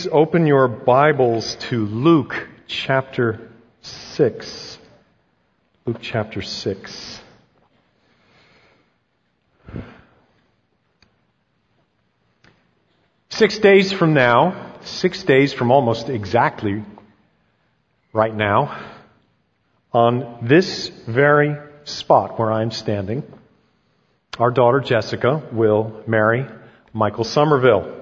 Please open your Bibles to Luke chapter 6. Luke chapter 6. Six days from almost exactly right now, on this very spot where I'm standing, our daughter Jessica will marry Michael Somerville.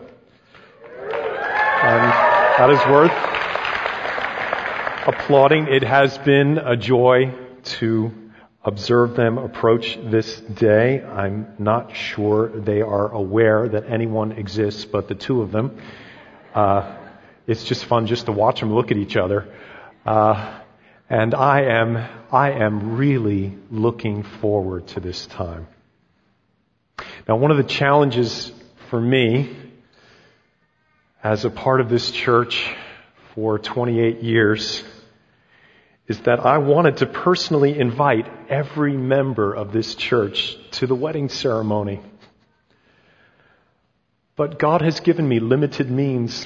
And that is worth applauding. It has been a joy to observe them approach this day. I'm not sure they are aware that anyone exists but the two of them. It's just fun just to watch them look at each other. And I am really looking forward to this time. Now, one of the challenges for me as a part of this church for 28 years is that I wanted to personally invite every member of this church to the wedding ceremony. But God has given me limited means.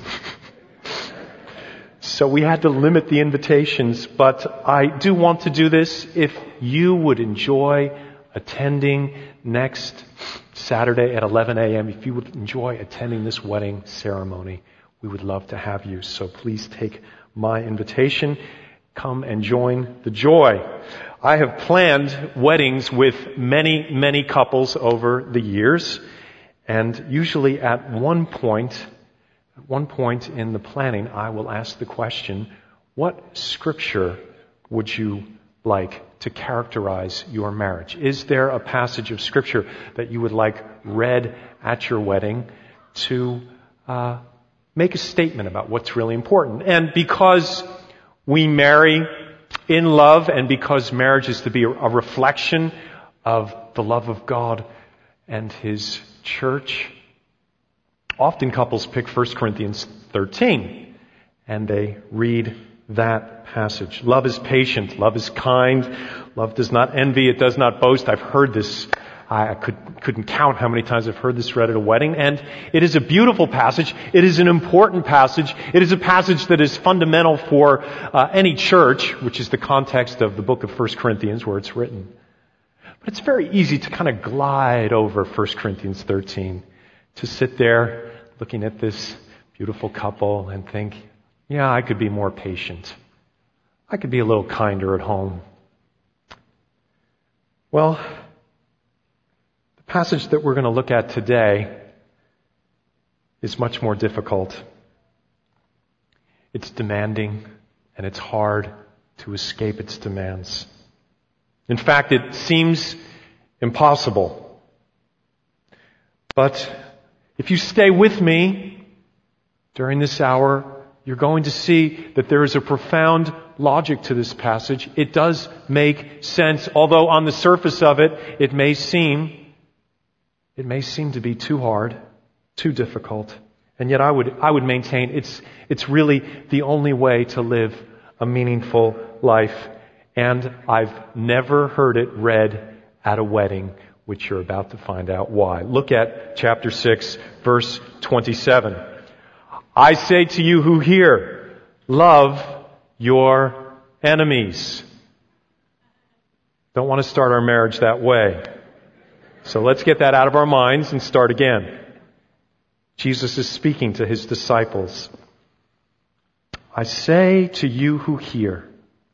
So we had to limit the invitations, but I do want to do this. If you would enjoy attending next Saturday at 11 a.m., if you would enjoy attending this wedding ceremony, we would love to have you. So please take my invitation. Come and join the joy. I have planned weddings with many couples over the years, and usually at one point in the planning, I will ask the question, what scripture would you like to characterize your marriage? Is there a passage of scripture that you would like read at your wedding to make a statement about what's really important? And because we marry in love, and because marriage is to be a reflection of the love of God and His church, often couples pick 1 Corinthians 13, and they read that passage. Love is patient. Love is kind. Love does not envy. It does not boast. I've heard this. I couldn't count how many times I've heard this read at a wedding. And it is a beautiful passage. It is an important passage. It is a passage that is fundamental for any church, which is the context of the book of 1 Corinthians where it's written. But it's very easy to kind of glide over 1 Corinthians 13, to sit there looking at this beautiful couple and think, yeah, I could be more patient. I could be a little kinder at home. Well, the passage that we're going to look at today is much more difficult. It's demanding, and it's hard to escape its demands. In fact, it seems impossible. But if you stay with me during this hour, you're going to see that there is a profound logic to this passage. It does make sense, although on the surface of it, it may seem to be too hard, too difficult. And yet I would maintain it's really the only way to live a meaningful life. And I've never heard it read at a wedding, which you're about to find out why. Look at chapter 6, verse 27. I say to you who hear, love your enemies. Don't want to start our marriage that way. So let's get that out of our minds and start again. Jesus is speaking to His disciples. I say to you who hear,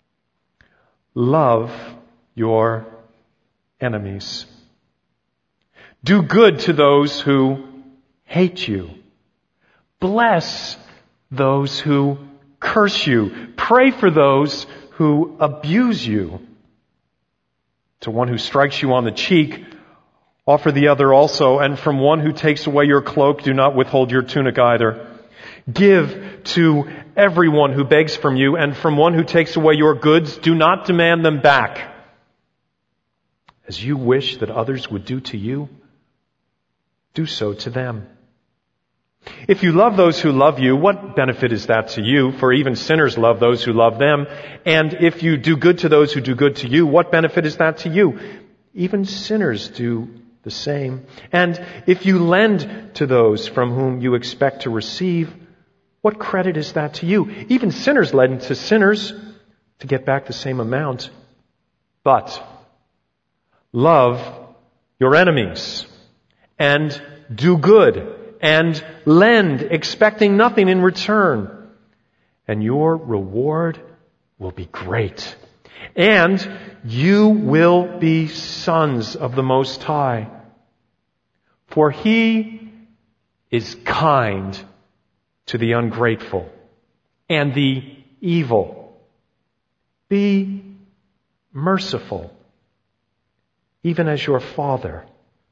love your enemies. Do good to those who hate you. Bless those who curse you. Pray for those who abuse you. To one who strikes you on the cheek, offer the other also. And from one who takes away your cloak, do not withhold your tunic either. Give to everyone who begs from you, and from one who takes away your goods, do not demand them back. As you wish that others would do to you, do so to them. If you love those who love you, what benefit is that to you? For even sinners love those who love them. And if you do good to those who do good to you, what benefit is that to you? Even sinners do the same. And if you lend to those from whom you expect to receive, What credit is that to you? Even sinners lend to sinners to get back the same amount. But love your enemies and do good and lend, expecting nothing in return. And your reward will be great. And you will be sons of the Most High. For He is kind to the ungrateful and the evil. Be merciful, even as your Father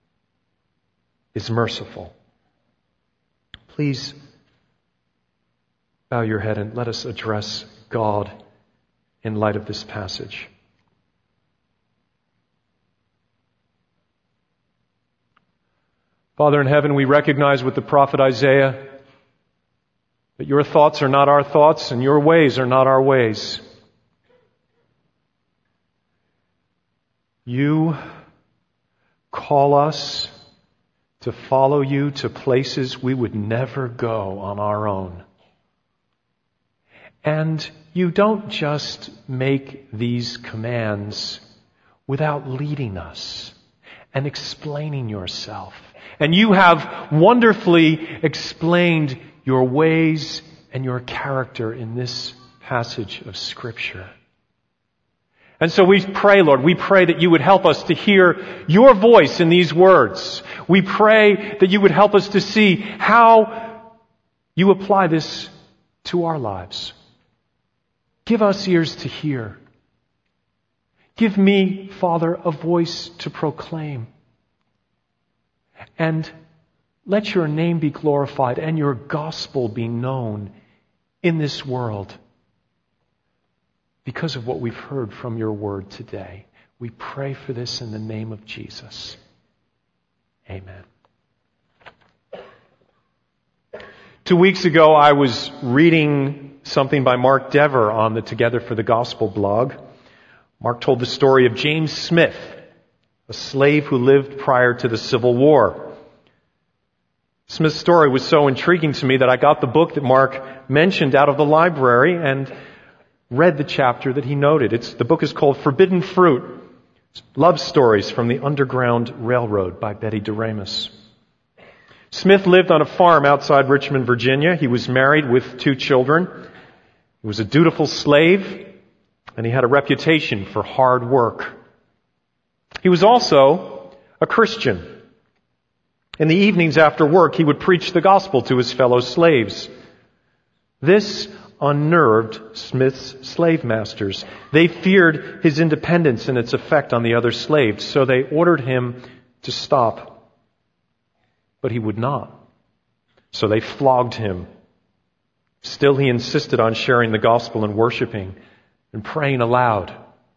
is merciful. Please bow your head and let us address God in light of this passage. Father in heaven, we recognize with the prophet Isaiah that your thoughts are not our thoughts and your ways are not our ways. You call us to follow you to places we would never go on our own. And you don't just make these commands without leading us and explaining yourself. And you have wonderfully explained your ways and your character in this passage of Scripture. And so we pray, Lord, we pray that you would help us to hear your voice in these words. We pray that you would help us to see how you apply this to our lives. Give us ears to hear. Give me, Father, a voice to proclaim. And let your name be glorified and your gospel be known in this world. Because of what we've heard from your word today, we pray for this in the name of Jesus. Amen. 2 weeks ago, I was reading something by Mark Dever on the Together for the Gospel blog. Mark told the story of James Smith, a slave who lived prior to the Civil War. Smith's story was so intriguing to me that I got the book that Mark mentioned out of the library and read the chapter that he noted. The book is called Forbidden Fruit, Love Stories from the Underground Railroad by Betty DeRamus. Smith lived on a farm outside Richmond, Virginia. He was married with 2 children. He was a dutiful slave, and he had a reputation for hard work. He was also a Christian. In the evenings after work, he would preach the gospel to his fellow slaves. This unnerved Smith's slave masters. They feared his independence and its effect on the other slaves, so they ordered him to stop. But he would not. So they flogged him. Still, he insisted on sharing the gospel and worshiping and praying aloud.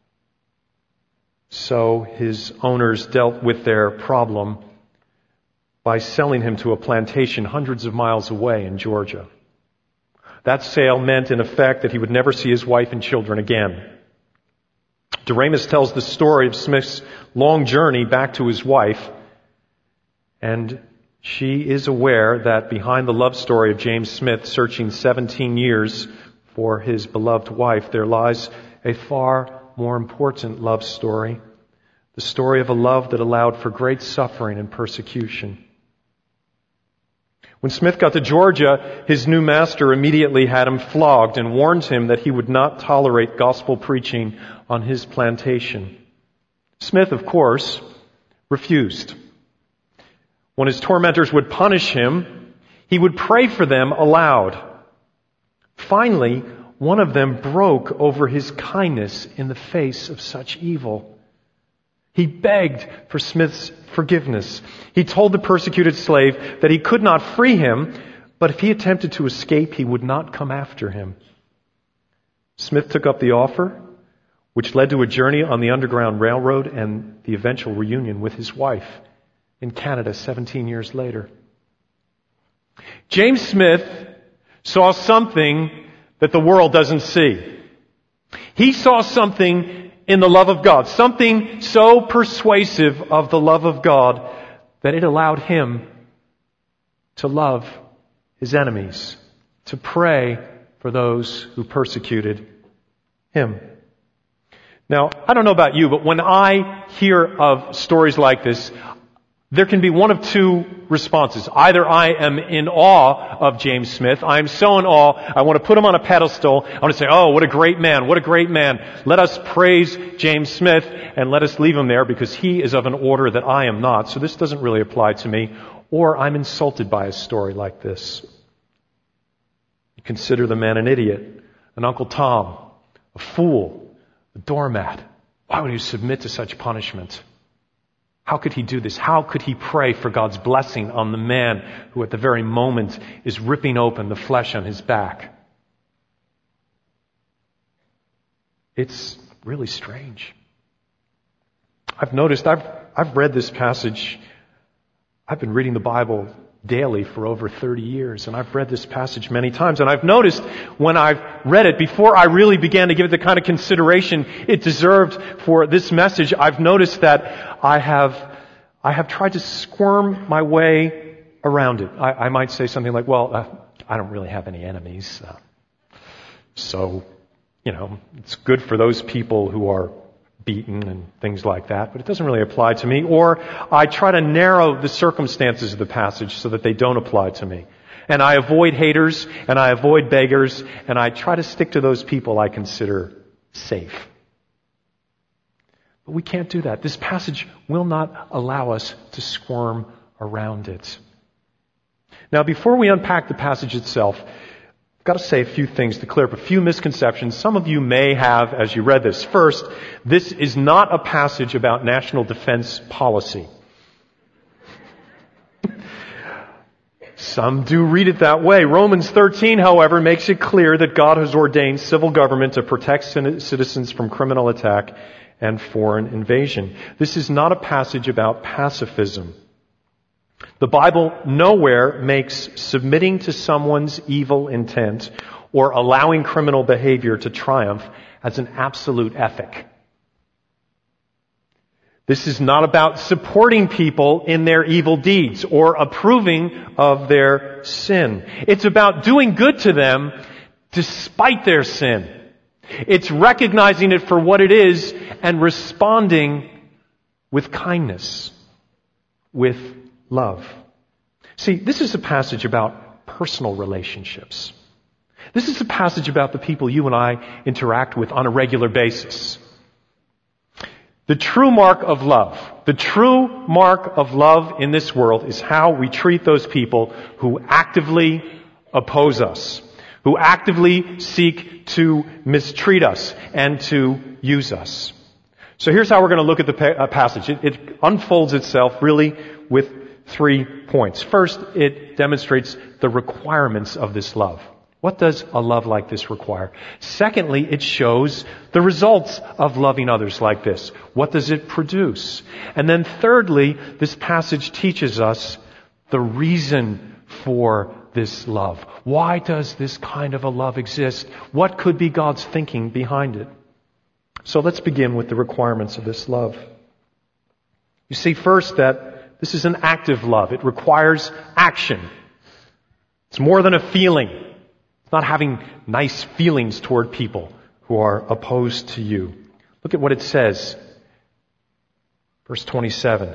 So his owners dealt with their problem by selling him to a plantation hundreds of miles away in Georgia. That sale meant, in effect, that he would never see his wife and children again. DeRamus tells the story of Smith's long journey back to his wife, and she is aware that behind the love story of James Smith searching 17 years for his beloved wife, there lies a far more important love story, the story of a love that allowed for great suffering and persecution. When Smith got to Georgia, his new master immediately had him flogged and warned him that he would not tolerate gospel preaching on his plantation. Smith, of course, refused. When his tormentors would punish him, he would pray for them aloud. Finally, one of them broke over his kindness in the face of such evil. He begged for Smith's forgiveness. He told the persecuted slave that he could not free him, but if he attempted to escape, he would not come after him. Smith took up the offer, which led to a journey on the Underground Railroad and the eventual reunion with his wife in Canada 17 years later. James Smith saw something that the world doesn't see. He saw something in the love of God, something so persuasive of the love of God that it allowed him to love his enemies, to pray for those who persecuted him. Now, I don't know about you, but when I hear of stories like this, there can be one of two responses. Either I am in awe of James Smith. I am so in awe, I want to put him on a pedestal. I want to say, oh, what a great man, what a great man. Let us praise James Smith and let us leave him there because he is of an order that I am not. So this doesn't really apply to me. Or I'm insulted by a story like this. You consider the man an idiot, an Uncle Tom, a fool, a doormat. Why would he submit to such punishment? How could he do this? How could he pray for God's blessing on the man who at the very moment is ripping open the flesh on his back? It's really strange. I've noticed, I've read this passage. I've been reading the Bible daily for over 30 years, and I've read this passage many times, and I've noticed when I've read it, before I really began to give it the kind of consideration it deserved for this message, I've noticed that I have tried to squirm my way around it. I might say something like, well, I don't really have any enemies, so, it's good for those people who are beaten and things like that, but it doesn't really apply to me. Or I try to narrow the circumstances of the passage so that they don't apply to me. And I avoid haters, and I avoid beggars, and I try to stick to those people I consider safe. But we can't do that. This passage will not allow us to squirm around it. Now, before we unpack the passage itself, I've got to say a few things to clear up a few misconceptions some of you may have as you read this. First, this is not a passage about national defense policy. Some do read it that way. Romans 13, however, makes it clear that God has ordained civil government to protect citizens from criminal attack and foreign invasion. This is not a passage about pacifism. The Bible nowhere makes submitting to someone's evil intent or allowing criminal behavior to triumph as an absolute ethic. This is not about supporting people in their evil deeds or approving of their sin. It's about doing good to them despite their sin. It's recognizing it for what it is and responding with kindness, with love. See, this is a passage about personal relationships. This is a passage about the people you and I interact with on a regular basis. The true mark of love in this world is how we treat those people who actively oppose us, who actively seek to mistreat us and to use us. So here's how we're going to look at the passage. It unfolds itself really with 3 points. First, it demonstrates the requirements of this love. What does a love like this require? Secondly, it shows the results of loving others like this. What does it produce? And then thirdly, this passage teaches us the reason for this love. Why does this kind of a love exist? What could be God's thinking behind it? So let's begin with the requirements of this love. You see first that this is an active love. It requires action. It's more than a feeling. It's not having nice feelings toward people who are opposed to you. Look at what it says. Verse 27.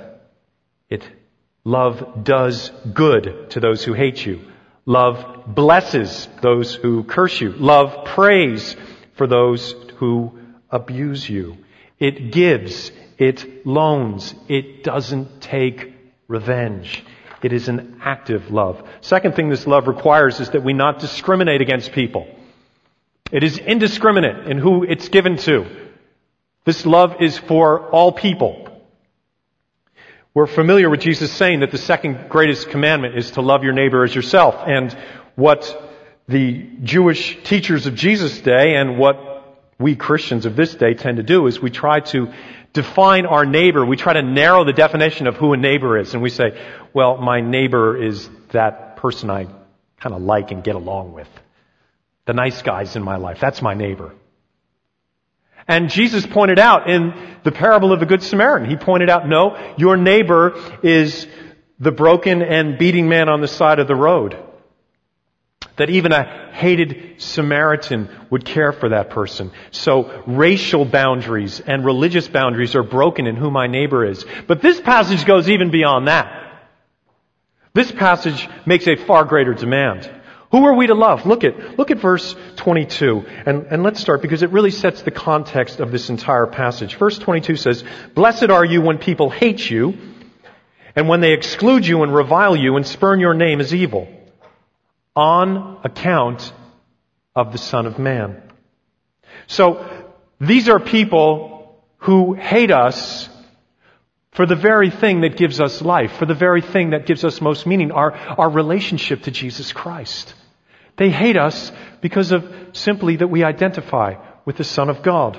Love does good to those who hate you. Love blesses those who curse you. Love prays for those who abuse you. It gives. It loans. It doesn't take revenge. It is an active love. Second thing this love requires is that we not discriminate against people. It is indiscriminate in who it's given to. This love is for all people. We're familiar with Jesus saying that the second greatest commandment is to love your neighbor as yourself. And what the Jewish teachers of Jesus' day and what we Christians of this day tend to do is we try to define our neighbor. We try to narrow the definition of who a neighbor is. And we say, well, my neighbor is that person I kind of like and get along with. The nice guys in my life. That's my neighbor. And Jesus pointed out in the parable of the Good Samaritan, He pointed out, no, your neighbor is the broken and beating man on the side of the road. That even a hated Samaritan would care for that person. So racial boundaries and religious boundaries are broken in who my neighbor is. But this passage goes even beyond that. This passage makes a far greater demand. Who are we to love? Look at verse 22. And let's start because it really sets the context of this entire passage. Verse 22 says, "Blessed are you when people hate you, and when they exclude you and revile you and spurn your name as evil, on account of the Son of Man." So, these are people who hate us for the very thing that gives us life, for the very thing that gives us most meaning, our relationship to Jesus Christ. They hate us because of simply that we identify with the Son of God.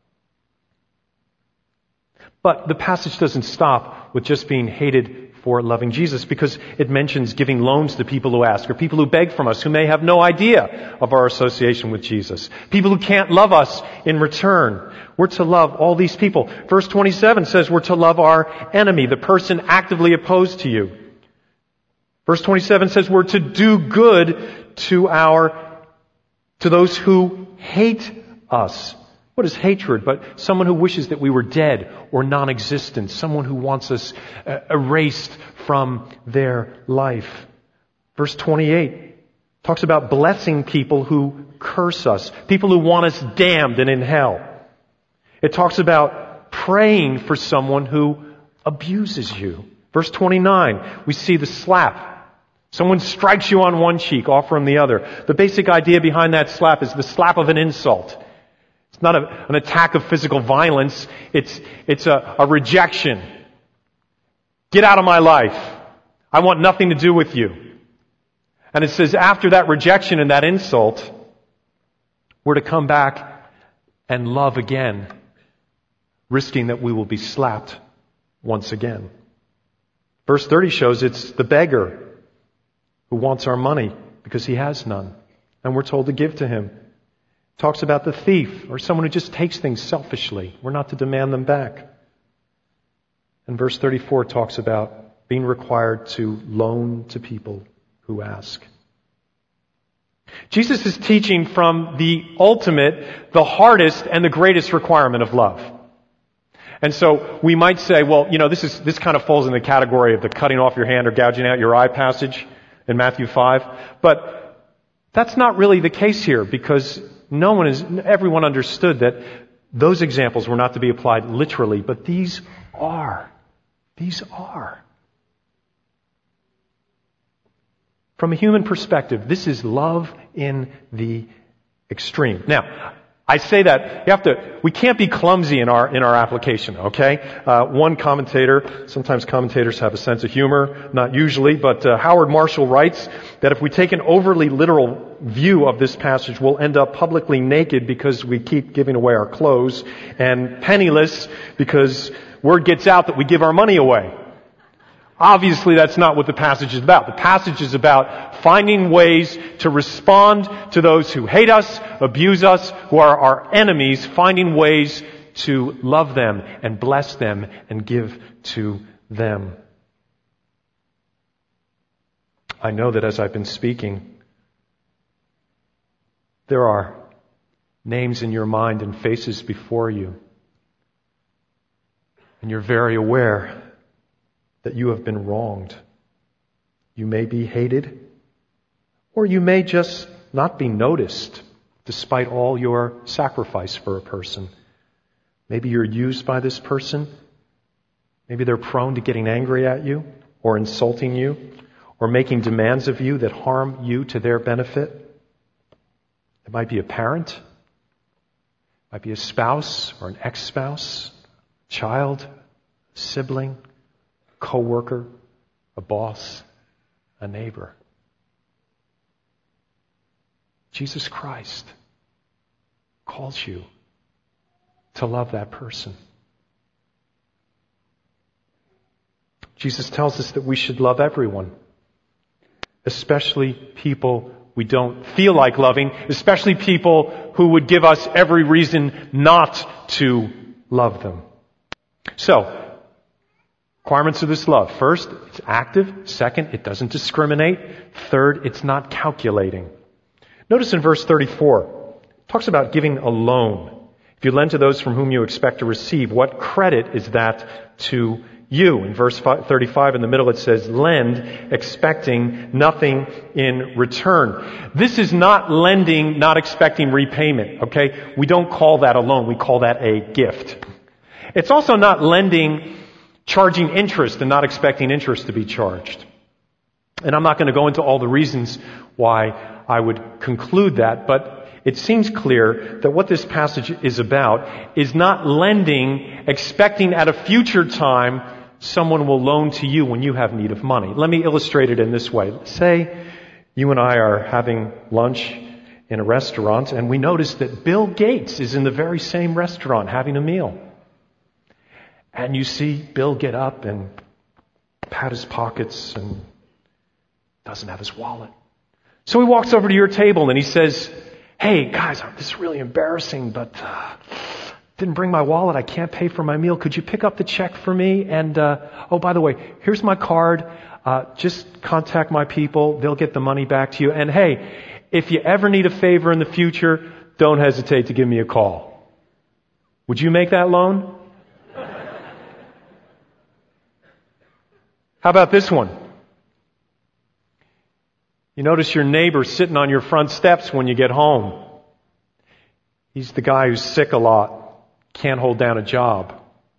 But the passage doesn't stop with just being hated for loving Jesus, because it mentions giving loans to people who ask, or people who beg from us, who may have no idea of our association with Jesus. People who can't love us in return. We're to love all these people. Verse 27 says we're to love our enemy, the person actively opposed to you. Verse 27 says we're to do good to those who hate us. What is hatred but someone who wishes that we were dead or non-existent, someone who wants us erased from their life? Verse 28 talks about blessing people who curse us, people who want us damned and in hell. It talks about praying for someone who abuses you. Verse 29, we see the slap. Someone strikes you on one cheek, offer him the other. The basic idea behind that slap is the slap of an insult. It's not an attack of physical violence. It's a rejection. Get out of my life. I want nothing to do with you. And it says after that rejection and that insult, we're to come back and love again, risking that we will be slapped once again. Verse 30 shows it's the beggar who wants our money because he has none, and we're told to give to him. Talks about the thief or someone who just takes things selfishly. We're not to demand them back. And verse 34 talks about being required to loan to people who ask. Jesus is teaching from the ultimate, the hardest, and the greatest requirement of love. And so we might say, well, this kind of falls in the category of the cutting off your hand or gouging out your eye passage in Matthew 5. But that's not really the case here, because everyone understood that those examples were not to be applied literally, but these are. From a human perspective, this is love in the extreme. Now, I say that we can't be clumsy in our application, okay? One commentator, sometimes commentators have a sense of humor, not usually, but Howard Marshall writes that if we take an overly literal view of this passage, we'll end up publicly naked because we keep giving away our clothes, and penniless because word gets out that we give our money away. Obviously, that's not what the passage is about. The passage is about finding ways to respond to those who hate us, abuse us, who are our enemies, finding ways to love them and bless them and give to them. I know that as I've been speaking, there are names in your mind and faces before you, and you're very aware that you have been wronged. You may be hated, or you may just not be noticed despite all your sacrifice for a person. Maybe you're used by this person. Maybe they're prone to getting angry at you or insulting you or making demands of you that harm you to their benefit. It might be a parent. It might be a spouse or an ex-spouse, child, sibling, co-worker, a boss, a neighbor. Jesus Christ calls you to love that person. Jesus tells us that we should love everyone, especially people we don't feel like loving, especially people who would give us every reason not to love them. So, Requirements of this love. First, it's active. Second, it doesn't discriminate. Third, it's not calculating. Notice in verse 34, it talks about giving a loan. If you lend to those from whom you expect to receive, what credit is that to you? In verse 35 in the middle it says, lend expecting nothing in return. This is not lending, not expecting repayment, okay? We don't call that a loan. We call that a gift. It's also not lending, charging interest and not expecting interest to be charged. And I'm not going to go into all the reasons why I would conclude that, but it seems clear that what this passage is about is not lending, expecting at a future time someone will loan to you when you have need of money. Let me illustrate it in this way. Say you and I are having lunch in a restaurant and we notice that Bill Gates is in the very same restaurant having a meal. And you see Bill get up and pat his pockets and doesn't have his wallet. So he walks over to your table and he says, hey guys, this is really embarrassing, but didn't bring my wallet. I can't pay for my meal. Could you pick up the check for me? And oh, by the way, here's my card. Just contact my people. They'll get the money back to you. And hey, if you ever need a favor in the future, don't hesitate to give me a call. Would you make that loan? How about this one? You notice your neighbor sitting on your front steps when you get home. He's the guy who's sick a lot, can't hold down a job.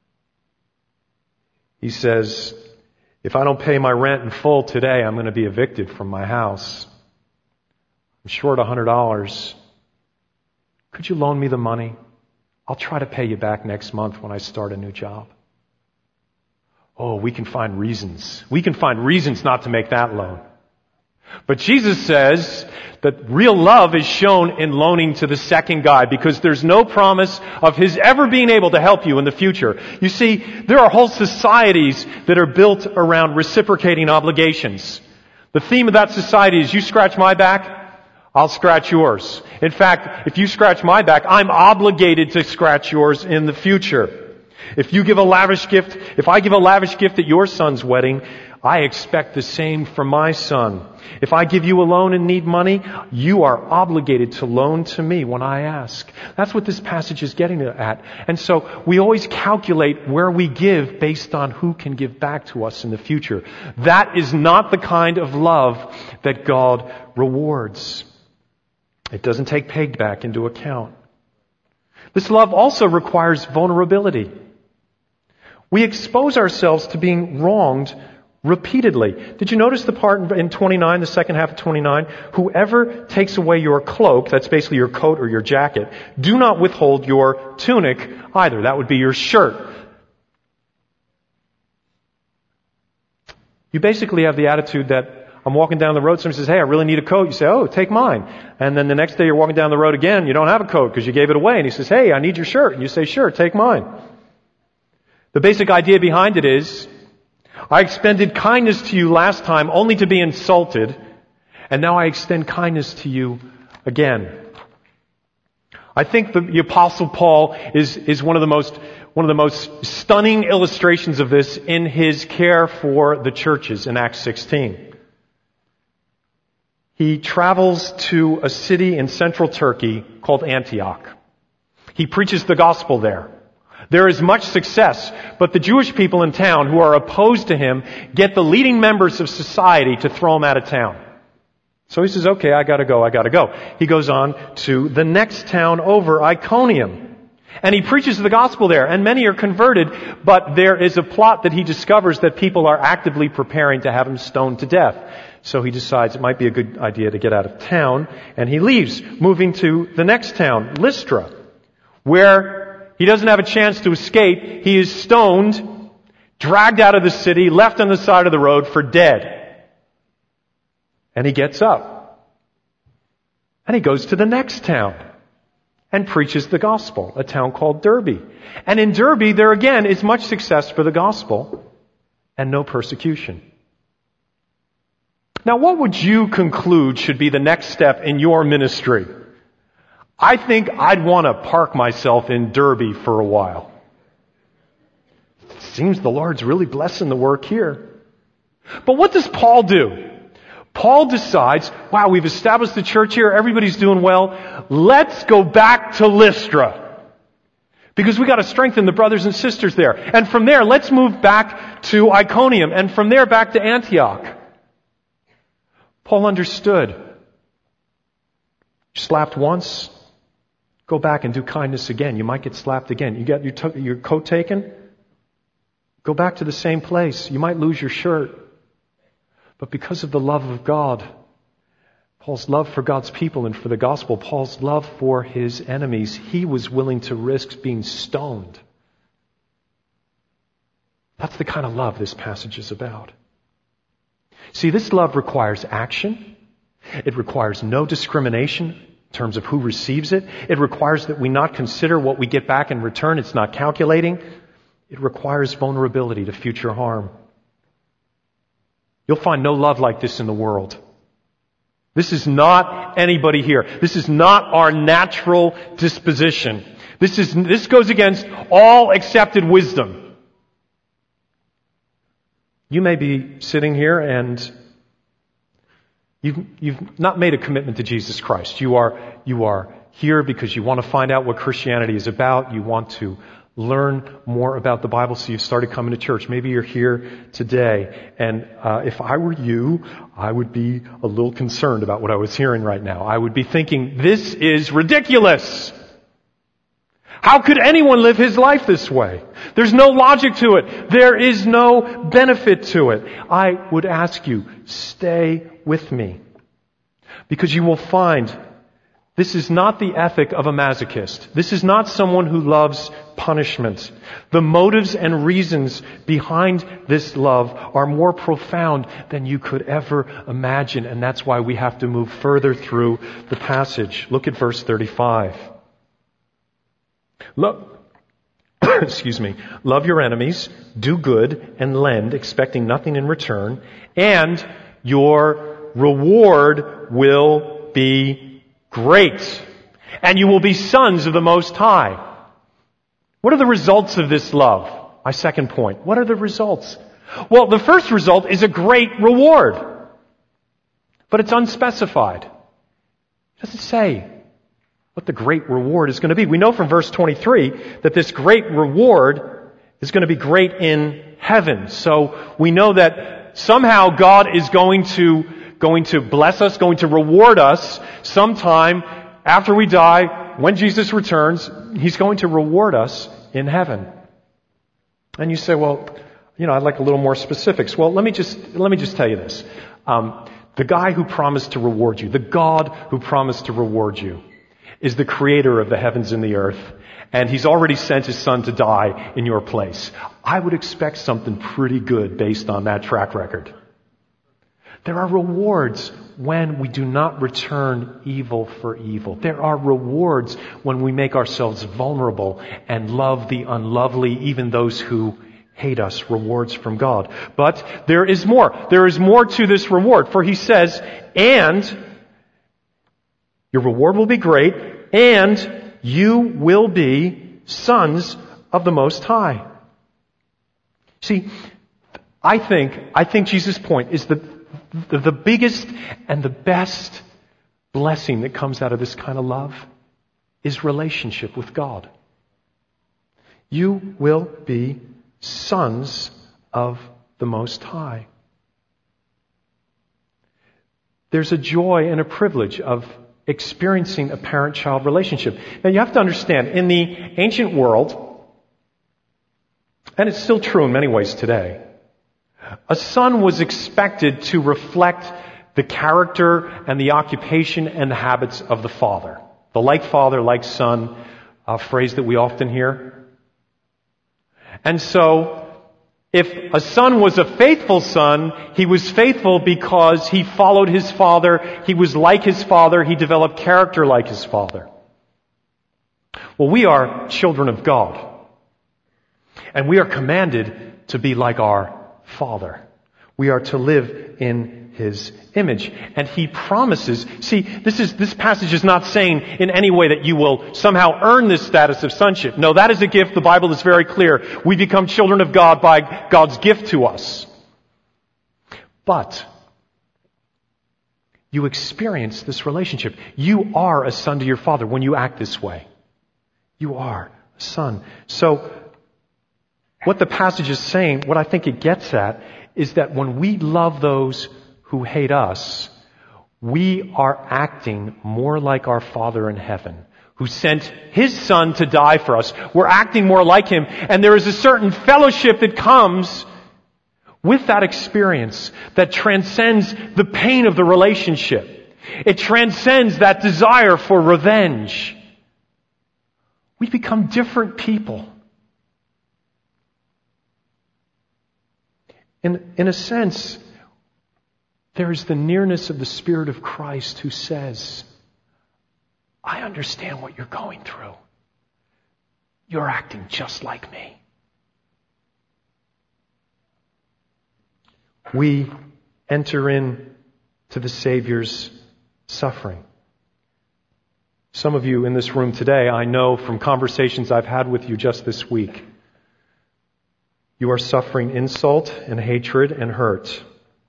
He says, if I don't pay my rent in full today, I'm going to be evicted from my house. I'm short $100. Could you loan me the money? I'll try to pay you back next month when I start a new job. Oh, we can find reasons. We can find reasons not to make that loan. But Jesus says that real love is shown in loaning to the second guy because there's no promise of his ever being able to help you in the future. You see, there are whole societies that are built around reciprocating obligations. The theme of that society is you scratch my back, I'll scratch yours. In fact, if you scratch my back, I'm obligated to scratch yours in the future. If you give a lavish gift, if I give a lavish gift at your son's wedding, I expect the same from my son. If I give you a loan and need money, you are obligated to loan to me when I ask. That's what this passage is getting at. And so we always calculate where we give based on who can give back to us in the future. That is not the kind of love that God rewards. It doesn't take payback into account. This love also requires vulnerability. We expose ourselves to being wronged repeatedly. Did you notice the part in 29, the second half of 29? Whoever takes away your cloak, that's basically your coat or your jacket, do not withhold your tunic either. That would be your shirt. You basically have the attitude that I'm walking down the road, somebody says, hey, I really need a coat. You say, oh, take mine. And then the next day you're walking down the road again, you don't have a coat because you gave it away. And he says, hey, I need your shirt. And you say, sure, take mine. The basic idea behind it is, I extended kindness to you last time only to be insulted, and now I extend kindness to you again. I think the Apostle Paul is one of the most stunning illustrations of this in his care for the churches in Acts 16. He travels to a city in central Turkey called Antioch. He preaches the gospel there. There is much success, but the Jewish people in town who are opposed to him get the leading members of society to throw him out of town. So he says, okay, I gotta go. He goes on to the next town over, Iconium. And he preaches the gospel there, and many are converted, but there is a plot that he discovers that people are actively preparing to have him stoned to death. So he decides it might be a good idea to get out of town, and he leaves, moving to the next town, Lystra, where he doesn't have a chance to escape. He is stoned, dragged out of the city, left on the side of the road for dead. And he gets up. And he goes to the next town and preaches the gospel, a town called Derbe. And in Derbe, there again is much success for the gospel and no persecution. Now, what would you conclude should be the next step in your ministry? I think I'd want to park myself in Derbe for a while. It seems the Lord's really blessing the work here. But what does Paul do? Paul decides, wow, we've established the church here, everybody's doing well, let's go back to Lystra. Because we got to strengthen the brothers and sisters there. And from there, let's move back to Iconium, and from there back to Antioch. Paul understood. Slapped once, go back and do kindness again. You might get slapped again. You get your coat taken, go back to the same place. You might lose your shirt. But because of the love of God, Paul's love for God's people and for the gospel, Paul's love for his enemies, he was willing to risk being stoned. That's the kind of love this passage is about. See, this love requires action. It requires no discrimination in terms of who receives it. It requires that we not consider what we get back in return. It's not calculating. It requires vulnerability to future harm. You'll find no love like this in the world. This is not anybody here. This is not our natural disposition. This goes against all accepted wisdom. You may be sitting here and you've not made a commitment to Jesus Christ. You are here because you want to find out what Christianity is about. You want to learn more about the Bible, so you've started coming to church. Maybe you're here today, and if I were you, I would be a little concerned about what I was hearing right now. I would be thinking, this is ridiculous. How could anyone live his life this way? There's no logic to it. There is no benefit to it. I would ask you, stay with me. Because you will find this is not the ethic of a masochist. This is not someone who loves punishment. The motives and reasons behind this love are more profound than you could ever imagine. And that's why we have to move further through the passage. Look at verse 35. Excuse me. Love your enemies, do good, and lend, expecting nothing in return, and your reward will be great, and you will be sons of the Most High. What are the results of this love? My second point. What are the results? Well, the first result is a great reward, but it's unspecified. It doesn't say what the great reward is going to be. We know from verse 23 that this great reward is going to be great in heaven. So we know that somehow God is going to bless us, going to reward us sometime after we die, when Jesus returns. He's going to reward us in heaven. And you say, well, I'd like a little more specifics. Well, let me just tell you this. The guy who promised to reward you, the God who promised to reward you, is the creator of the heavens and the earth. And He's already sent His Son to die in your place. I would expect something pretty good based on that track record. There are rewards when we do not return evil for evil. There are rewards when we make ourselves vulnerable and love the unlovely, even those who hate us. Rewards from God. But there is more. There is more to this reward. For He says, and your reward will be great, and you will be sons of the Most High. See, I think Jesus' point is the biggest and the best blessing that comes out of this kind of love is relationship with God. You will be sons of the Most High. There's a joy and a privilege of experiencing a parent-child relationship. Now you have to understand, in the ancient world, and it's still true in many ways today, a son was expected to reflect the character and the occupation and the habits of the father. The like father, like son, a phrase that we often hear. And so, if a son was a faithful son, he was faithful because he followed his father, he was like his father, he developed character like his father. Well, we are children of God. And we are commanded to be like our Father. We are to live in His image. And He promises, see, this passage is not saying in any way that you will somehow earn this status of sonship. No, that is a gift. The Bible is very clear. We become children of God by God's gift to us. But you experience this relationship. You are a son to your Father when you act this way. You are a son. So, what the passage is saying, what I think it gets at, is that when we love those who hate us, we are acting more like our Father in heaven, who sent His Son to die for us. We're acting more like Him, and there is a certain fellowship that comes with that experience that transcends the pain of the relationship. It transcends that desire for revenge. We become different people. In a sense, there is the nearness of the Spirit of Christ who says, I understand what you're going through. You're acting just like me. We enter in to the Savior's suffering. Some of you in this room today, I know from conversations I've had with you just this week, you are suffering insult and hatred and hurt.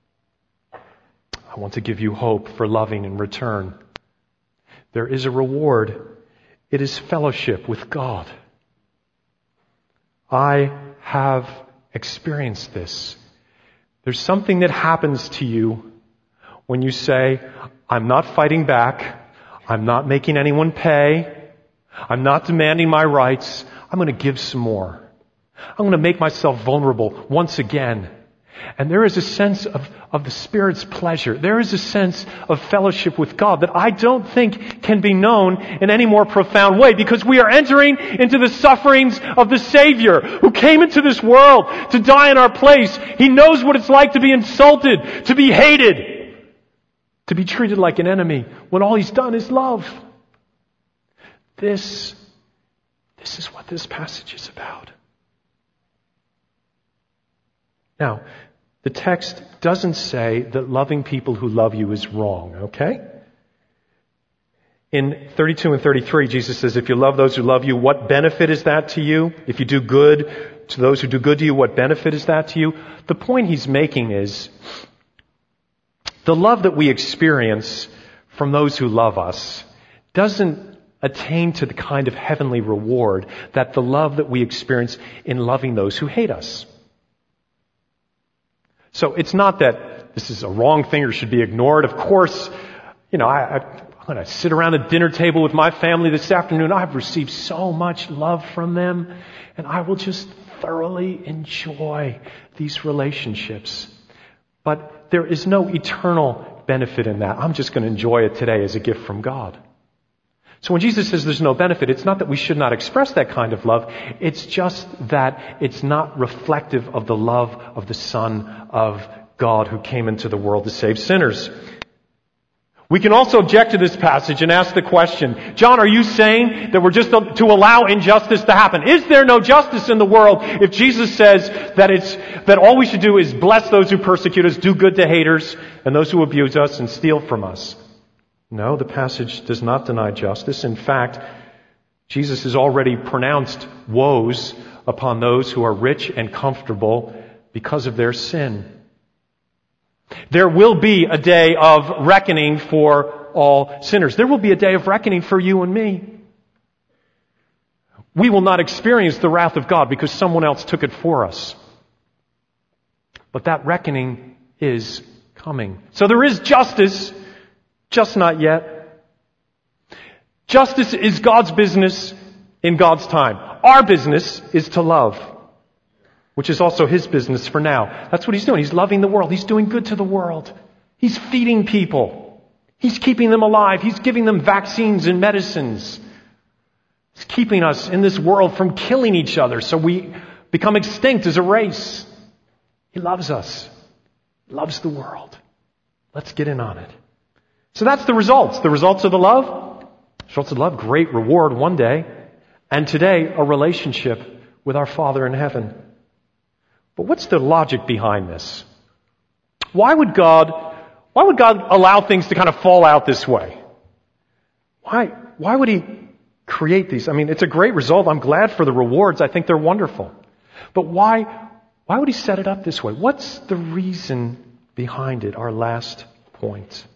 I want to give you hope for loving in return. There is a reward. It is fellowship with God. I have experienced this. There's something that happens to you when you say, I'm not fighting back. I'm not making anyone pay. I'm not demanding my rights. I'm going to give some more. I'm going to make myself vulnerable once again. And there is a sense of the Spirit's pleasure. There is a sense of fellowship with God that I don't think can be known in any more profound way, because we are entering into the sufferings of the Savior who came into this world to die in our place. He knows what it's like to be insulted, to be hated, to be treated like an enemy when all He's done is love. This is what this passage is about. Now, the text doesn't say that loving people who love you is wrong, okay? In 32 and 33, Jesus says, if you love those who love you, what benefit is that to you? If you do good to those who do good to you, what benefit is that to you? The point He's making is, the love that we experience from those who love us doesn't attain to the kind of heavenly reward that the love that we experience in loving those who hate us. So it's not that this is a wrong thing or should be ignored. Of course, I'm going to sit around a dinner table with my family this afternoon. I've received so much love from them, and I will just thoroughly enjoy these relationships. But there is no eternal benefit in that. I'm just going to enjoy it today as a gift from God. So when Jesus says there's no benefit, it's not that we should not express that kind of love. It's just that it's not reflective of the love of the Son of God who came into the world to save sinners. We can also object to this passage and ask the question, John, are you saying that we're just to allow injustice to happen? Is there no justice in the world if Jesus says that all we should do is bless those who persecute us, do good to haters, and those who abuse us and steal from us? No, the passage does not deny justice. In fact, Jesus has already pronounced woes upon those who are rich and comfortable because of their sin. There will be a day of reckoning for all sinners. There will be a day of reckoning for you and me. We will not experience the wrath of God because someone else took it for us. But that reckoning is coming. So there is justice, just not yet. Justice is God's business in God's time. Our business is to love, which is also His business for now. That's what He's doing. He's loving the world. He's doing good to the world. He's feeding people. He's keeping them alive. He's giving them vaccines and medicines. He's keeping us in this world from killing each other so we become extinct as a race. He loves us. He loves the world. Let's get in on it. So that's the results. The results of the love. Results of love, great reward one day. And today, a relationship with our Father in heaven. But what's the logic behind this? Why would God Why would God allow things to kind of fall out this way? Why would He create these? I mean, it's a great result. I'm glad for the rewards. I think they're wonderful. But why would He set it up this way? What's the reason behind it? Our last point.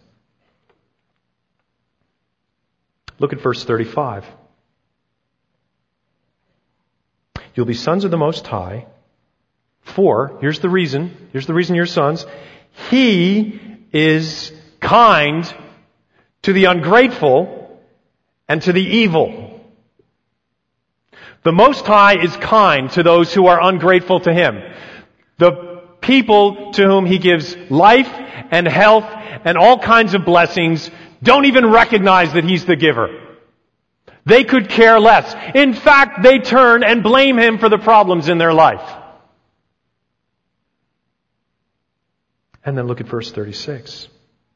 Look at verse 35. You'll be sons of the Most High, for, here's the reason you're sons, He is kind to the ungrateful and to the evil. The Most High is kind to those who are ungrateful to Him. The people to whom He gives life and health and all kinds of blessings don't even recognize that He's the giver. They could care less. In fact, they turn and blame Him for the problems in their life. And then look at verse 36.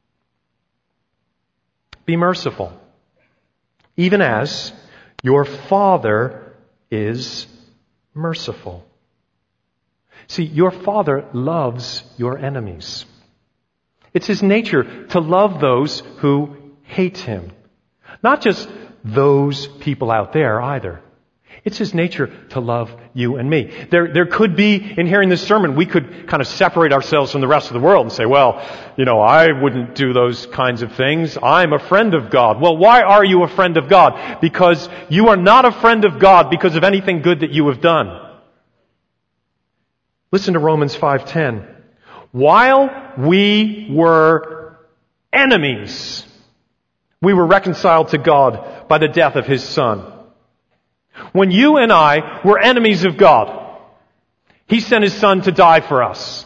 Be merciful, even as your Father is merciful. See, your Father loves your enemies. It's His nature to love those who hate Him. Not just those people out there either. It's His nature to love you and me. There could be, in hearing this sermon, we could kind of separate ourselves from the rest of the world and say, well, I wouldn't do those kinds of things. I'm a friend of God. Well, why are you a friend of God? Because you are not a friend of God because of anything good that you have done. Listen to Romans 5:10. While we were enemies, we were reconciled to God by the death of His Son. When you and I were enemies of God, He sent His Son to die for us.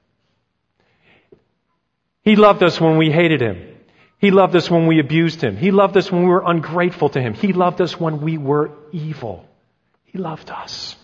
He loved us when we hated Him. He loved us when we abused Him. He loved us when we were ungrateful to Him. He loved us when we were evil. He loved us.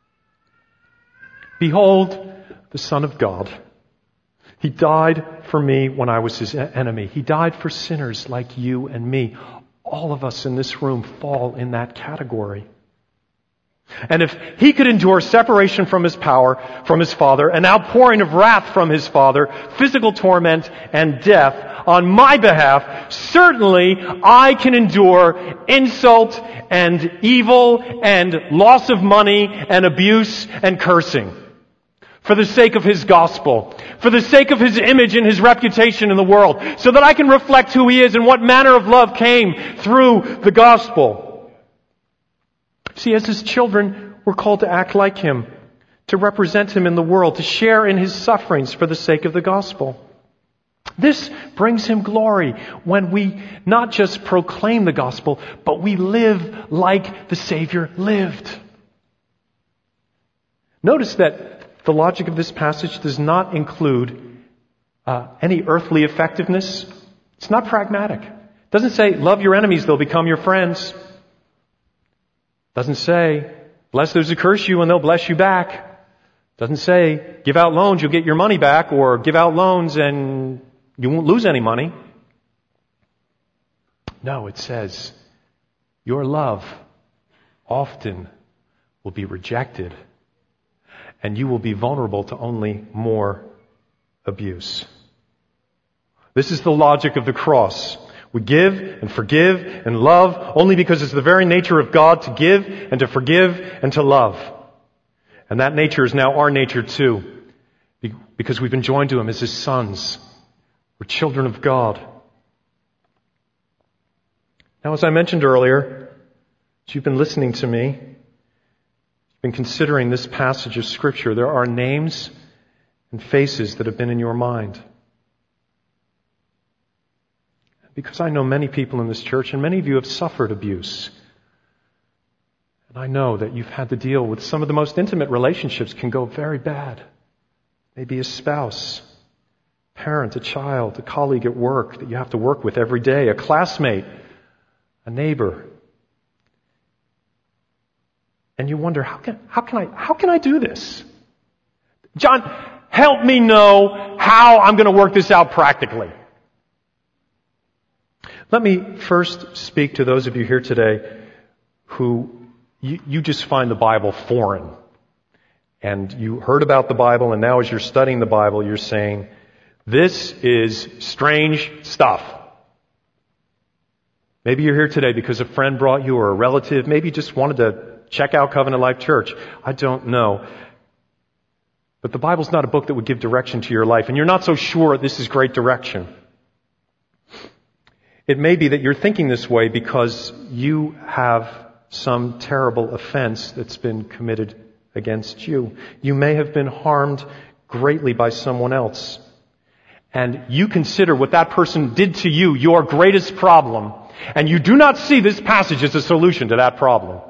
Behold, the Son of God. He died for me when I was His enemy. He died for sinners like you and me. All of us in this room fall in that category. And if He could endure separation from His power, from His Father, an outpouring of wrath from His Father, physical torment and death on my behalf, certainly I can endure insult and evil and loss of money and abuse and cursing. For the sake of His gospel, for the sake of His image and His reputation in the world, so that I can reflect who He is and what manner of love came through the gospel. See, as His children, we're called to act like Him, to represent Him in the world, to share in His sufferings for the sake of the gospel. This brings Him glory when we not just proclaim the gospel, but we live like the Savior lived. Notice that the logic of this passage does not include any earthly effectiveness. It's not pragmatic. It doesn't say, love your enemies, they'll become your friends. It doesn't say, bless those who curse you and they'll bless you back. It doesn't say, give out loans, you'll get your money back, or give out loans and you won't lose any money. No, it says, your love often will be rejected. And you will be vulnerable to only more abuse. This is the logic of the cross. We give and forgive and love only because it's the very nature of God to give and to forgive and to love. And that nature is now our nature too, because we've been joined to Him as His sons. We're children of God. Now, as I mentioned earlier, as you've been listening to me, been considering this passage of Scripture, there are names and faces that have been in your mind. Because I know many people in this church, and many of you have suffered abuse. And I know that you've had to deal with some of the most intimate relationships can go very bad. Maybe a spouse, parent, a child, a colleague at work that you have to work with every day, a classmate, a neighbor. And you wonder, how can I do this? John, help me know how I'm going to work this out practically. Let me first speak to those of you here today who you just find the Bible foreign. And you heard about the Bible, and now as you're studying the Bible, you're saying, This is strange stuff. Maybe you're here today because a friend brought you or a relative. Maybe you just wanted to check out Covenant Life Church. I don't know. But the Bible's not a book that would give direction to your life, and you're not so sure this is great direction. It may be that you're thinking this way because you have some terrible offense that's been committed against you. You may have been harmed greatly by someone else. And you consider what that person did to you your greatest problem. And you do not see this passage as a solution to that problem.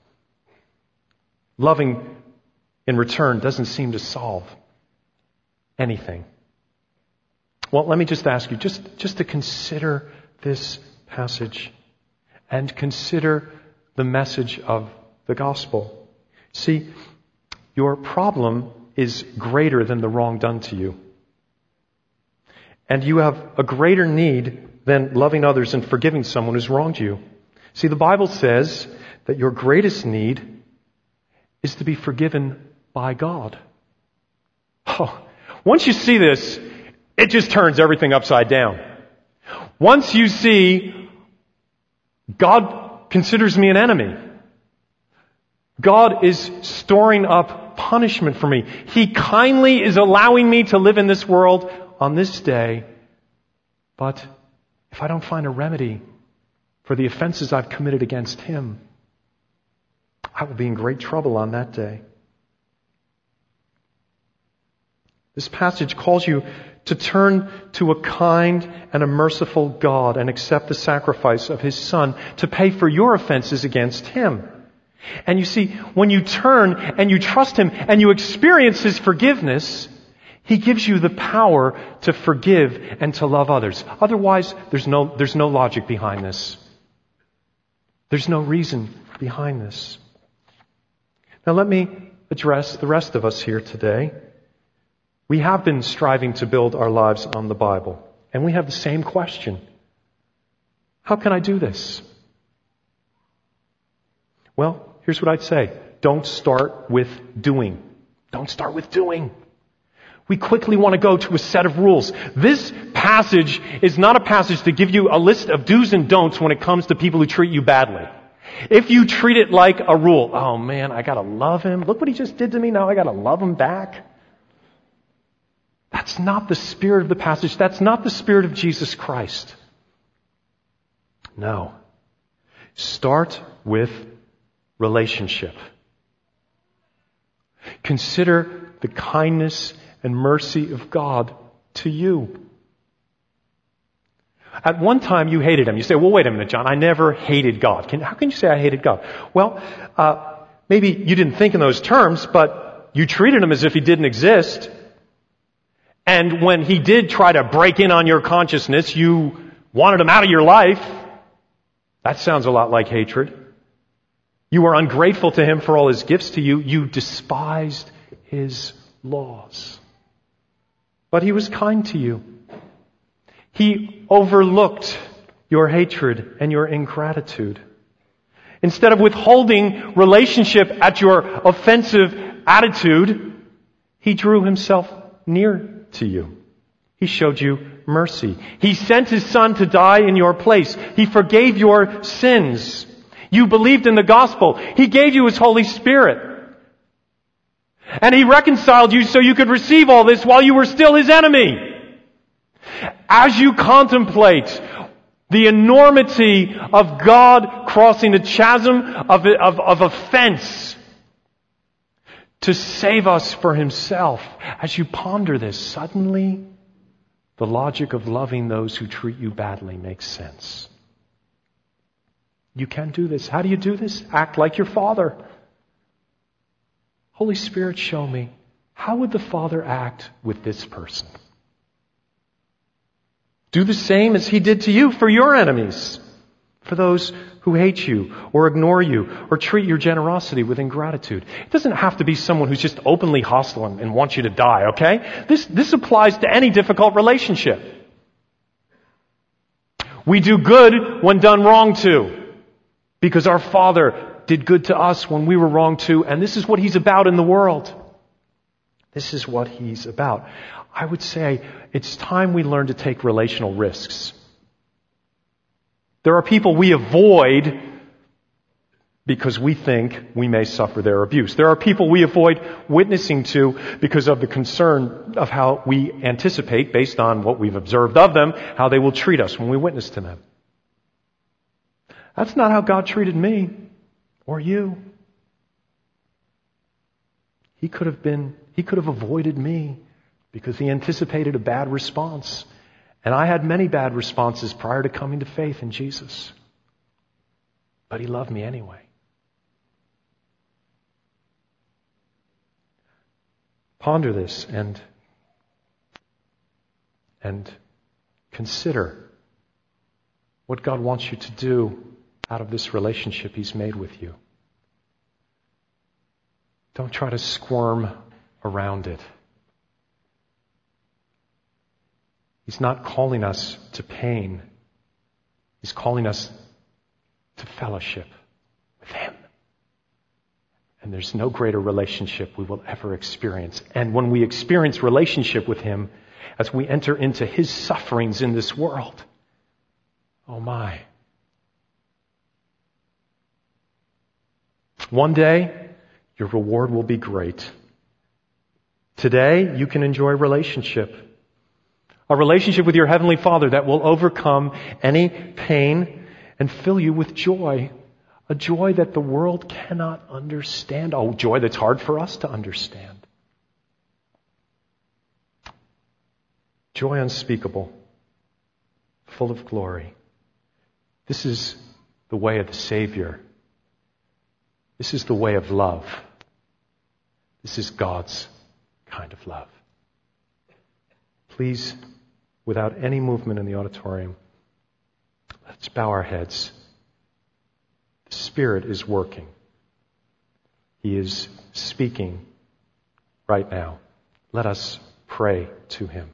Loving in return doesn't seem to solve anything. Well, let me just ask you just to consider this passage and consider the message of the gospel. See, your problem is greater than the wrong done to you. And you have a greater need than loving others and forgiving someone who's wronged you. See, the Bible says that your greatest need is to be forgiven by God. Oh, once you see this, it just turns everything upside down. Once you see God considers me an enemy, God is storing up punishment for me. He kindly is allowing me to live in this world on this day, but if I don't find a remedy for the offenses I've committed against Him, I will be in great trouble on that day. This passage calls you to turn to a kind and a merciful God and accept the sacrifice of His Son to pay for your offenses against Him. And you see, when you turn and you trust Him and you experience His forgiveness, He gives you the power to forgive and to love others. Otherwise, there's no logic behind this. There's no reason behind this. Now let me address the rest of us here today. We have been striving to build our lives on the Bible, and we have the same question. How can I do this? Well, here's what I'd say. Don't start with doing. Don't start with doing. We quickly want to go to a set of rules. This passage is not a passage to give you a list of do's and don'ts when it comes to people who treat you badly. If you treat it like a rule, oh man, I gotta love him. Look what he just did to me. Now I gotta love him back. That's not the spirit of the passage. That's not the spirit of Jesus Christ. No. Start with relationship. Consider the kindness and mercy of God to you. At one time you hated Him. You say, well, wait a minute, John, I never hated God. How can you say I hated God? Well, maybe you didn't think in those terms, but you treated Him as if He didn't exist. And when He did try to break in on your consciousness, you wanted Him out of your life. That sounds a lot like hatred. You were ungrateful to Him for all His gifts to you. You despised His laws. But He was kind to you. He overlooked your hatred and your ingratitude. Instead of withholding relationship at your offensive attitude, He drew Himself near to you. He showed you mercy. He sent His Son to die in your place. He forgave your sins. You believed in the gospel. He gave you His Holy Spirit. And He reconciled you so you could receive all this while you were still His enemy. As you contemplate the enormity of God crossing the chasm of offense to save us for Himself, as you ponder this, suddenly the logic of loving those who treat you badly makes sense. You can do this. How do you do this? Act like your Father. Holy Spirit, show me. How would the Father act with this person? Do the same as He did to you for your enemies, for those who hate you or ignore you or treat your generosity with ingratitude. It doesn't have to be someone who's just openly hostile and wants you to die, okay? This applies to any difficult relationship. We do good when done wrong to, because our Father did good to us when we were wrong too, and this is what He's about in the world. This is what He's about. I would say it's time we learn to take relational risks. There are people we avoid because we think we may suffer their abuse. There are people we avoid witnessing to because of the concern of how we anticipate, based on what we've observed of them, how they will treat us when we witness to them. That's not how God treated me or you. He could have avoided me because He anticipated a bad response. And I had many bad responses prior to coming to faith in Jesus. But He loved me anyway. Ponder this and consider what God wants you to do out of this relationship He's made with you. Don't try to squirm around it. He's not calling us to pain. He's calling us to fellowship with Him. And there's no greater relationship we will ever experience. And when we experience relationship with Him, as we enter into His sufferings in this world, oh my. One day, your reward will be great. Today, you can enjoy relationship. A relationship with your Heavenly Father that will overcome any pain and fill you with joy. A joy that the world cannot understand. Oh, joy that's hard for us to understand. Joy unspeakable, full of glory. This is the way of the Savior. This is the way of love. This is God's kind of love. Please, without any movement in the auditorium, let's bow our heads. The Spirit is working. He is speaking right now. Let us pray to Him.